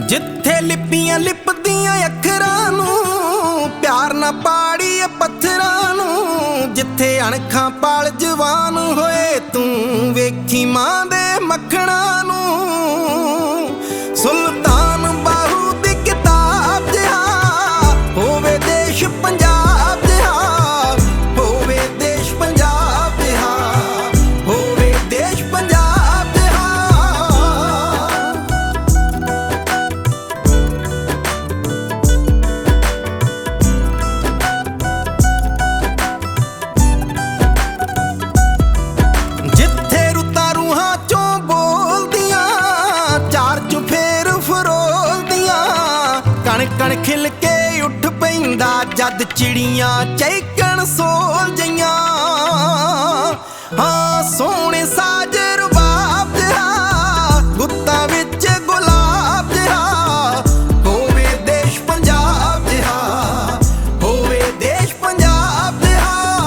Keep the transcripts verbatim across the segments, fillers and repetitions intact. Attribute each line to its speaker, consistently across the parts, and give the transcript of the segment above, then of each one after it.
Speaker 1: ਜਿੱਥੇ ਲਿਪੀਆਂ ਲਿਪਦੀਆਂ ਅੱਖਰਾਂ ਨੂੰ ਪਿਆਰ ਨਾ ਪਾੜੀਏ ਪੱਥਰਾਂ ਨੂੰ, ਜਿੱਥੇ ਅਣਖਾਂ ਪਾਲ ਜਵਾਨ ਹੋਏ ਤੂੰ ਵੇਖੀ ਮਾਂ ਦੇ ਮੱਖਣਾ ਨੂੰ। ਸੁਲਤਾਨ ਬਾਹੂ ਦੀ ਕਿਤਾਬ ਜਿਹਾ ਹੋਵੇ ਦੇਸ਼ ਪੰਜਾਬ ਜਿਹਾ, ਹੋਵੇ ਦੇਸ਼ ਪੰਜਾਬ ਜਿਹਾ, ਹੋਵੇ ਦੇਸ਼ ਪੰਜਾਬ ਜਿਹਾ। ਜਿੱਥੇ ਰੁੱਤਾਂ ਰੂਹਾਂ ਚੋਂ ਬੋਲਦੀਆਂ, ਚਾਰ ਚੁਫੇਰ ਫਰੋਲਦੀਆਂ, ਕਣ ਕਣ ਖਿਲ ਕੇ ਉੱਠ ਪੈਂਦਾ ਜਦ ਚਿੜੀਆਂ ਚਹਿਕਣ ਸੋਲ ਜਈਆਂ। ਹਾਂ ਸੋਹਣੇ ਸਾਜ ਰਬਾਬ ਜਿਹਾ, ਗੁੱਤਾਂ ਵਿੱਚ ਗੁਲਾਬ ਜਿਹਾ, ਹੋਵੇ ਦੇਸ਼ ਪੰਜਾਬ ਜਿਹਾ, ਹੋਵੇ ਦੇਸ਼ ਪੰਜਾਬ ਜਿਹਾ।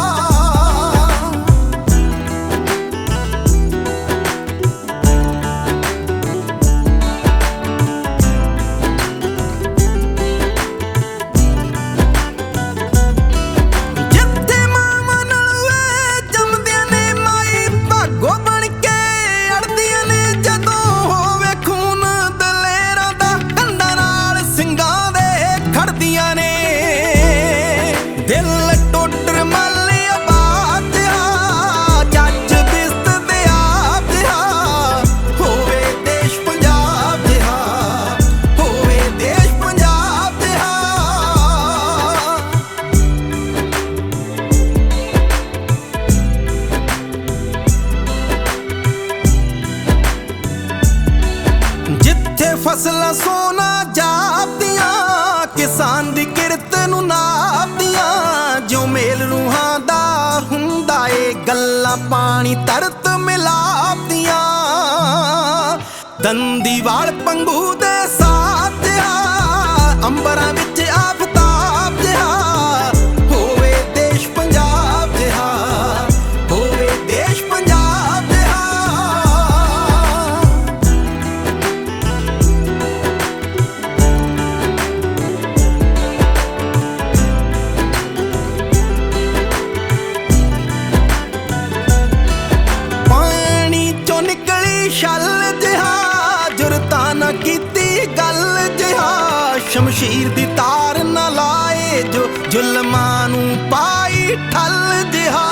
Speaker 1: ਜਿੱਥੇ ਮਾਵਾਂ ਨਲੂਏ ਜੰਮਦੀਆਂ ਨੇ ਮਾਈ ਭਾਗੋ ਬਣ ਕੇ ਅੜਦੀਆਂ ਨੇ, ਜਦੋਂ ਹੋਵੇ ਖੂਨ ਦਲੇਰਾਂ ਦਾ ਕੰਧਾਂ ਨਾਲ ਸਿੰਘਾਂ ਦੇ ਖੜਦੀਆਂ ਨੇ। ਦਿਲ ਟੁੱਟ ਮੱਲ ਆਬਾਦ ਜਿਹਾ, ਜੱਜ ਬਿਸਤ ਦੇ ਆਪ ਜਿਹਾ, ਹੋਵੇ ਦੇਸ਼ ਪੰਜਾਬ ਜਿਹਾ, ਹੋਵੇ ਦੇਸ਼ ਪੰਜਾਬ ਜਿਹਾ। ਜਿੱਥੇ ਫਸਲਾਂ ਸੋਨਾ ਜਾਪਦੀਆਂ, ਕਿਸਾਨ ਦੀ ਕਿਰਤ ਨੂੰ ਨਾਪਦੀਆਂ, ਜੋ ਮੇਲ ਰੂਹਾਂ ਦਾ ਹੁੰਦਾ ਏ ਗੱਲਾਂ ਪਾਣੀ ਤਰਤ ਮਿਲਾਪਦੀਆਂ। ਦੰਦੀ ਵਾਲ ਪੰਗੂ ਦੇ ਸਾਥ ਜਿਹਾ, ਅੰਬਰਾਂ ਵਿੱਚ ਆਫਤਾਬ ਜਿਹਾ, ਹੋਵੇ ਦੇਸ਼ ਪੰਜਾਬ ਜਿਹਾ, ਹੋਵੇ ਦੇਸ਼ ਪੰਜਾਬ ਜਿਹਾ। ਪਾਣੀ ਚੋਂ ਨਿਕਲੀ ਛੱਲ ਜਿਹਾ, ਜੁਰਤਾਂ ਨਾ ਕੀਤੀ ਗੱਲ ਜਿਹਾ, ਸ਼ਮਸ਼ੀਰ ਦੀ ਤਾਰ ਨਾ ਲਾਏ ਜੋ ਜ਼ੁਲਮਾਂ ਨੂੰ ਪਾਈ ਠੱਲ ਜਿਹਾ।